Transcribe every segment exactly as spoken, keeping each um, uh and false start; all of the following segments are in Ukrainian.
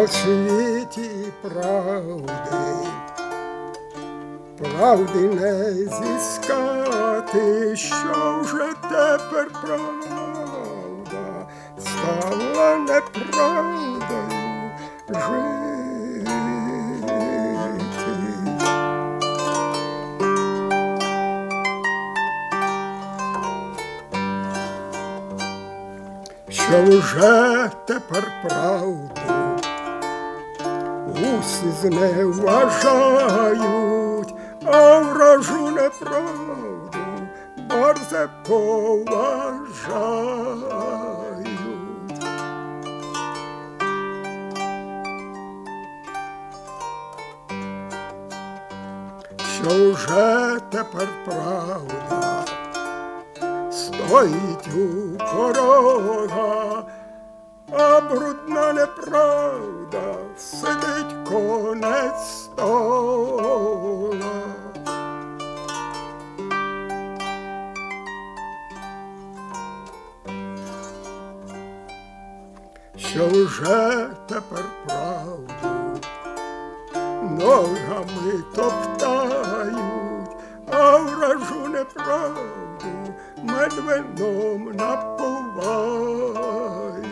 по світі правди, правди не зіскати, що вже тепер правда стала неправдою жити. Що вже тепер правду усі зневажають, а вражу неправду борзе поважають. Що вже тепер правда стоїть у порога, а брудна неправда сидить конець стола. Що вже тепер правду ногами топтають, а вражу неправду мед вином напувають.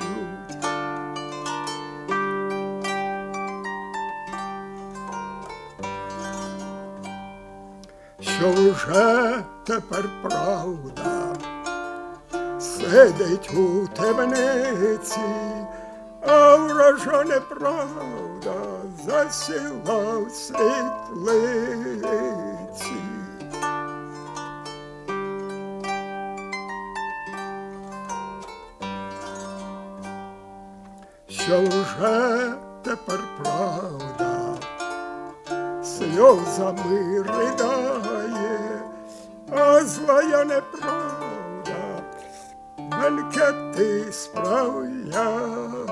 Що вже тепер правда сидить у темниці, а вража неправда засіла в світлиці. Що вже тепер правда сльозами ридає, а злая неправда бенкети справляє.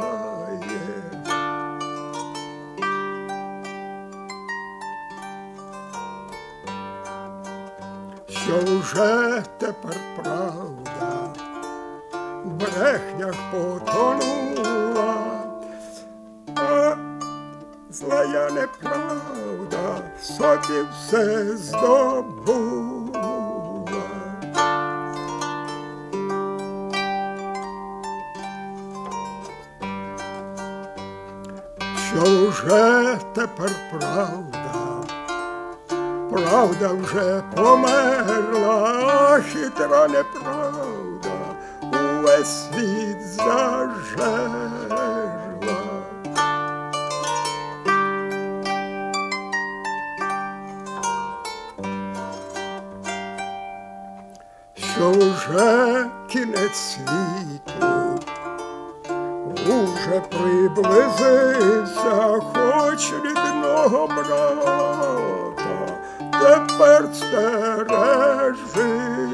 Що вже тепер правда в брехнях потонула, а злая неправда собі все здобула. Що вже тепер правда, правда вже померла, а хитра неправда увесь світ зажерла. Що вже кінець світу уже приблизився, хоч рідного брата тепер стережи.